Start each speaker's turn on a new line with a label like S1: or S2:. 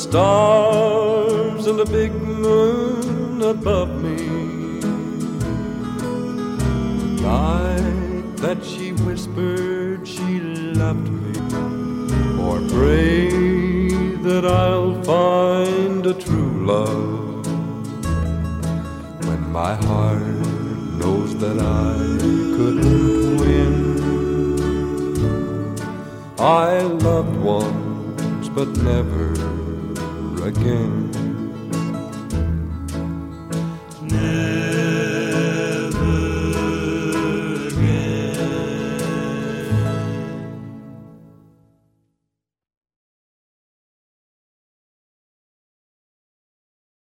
S1: stars and a big moon above me. Night that she whispered she loved me, or pray that I'll find a true love, when my heart knows that I couldn't win. I loved once but never again.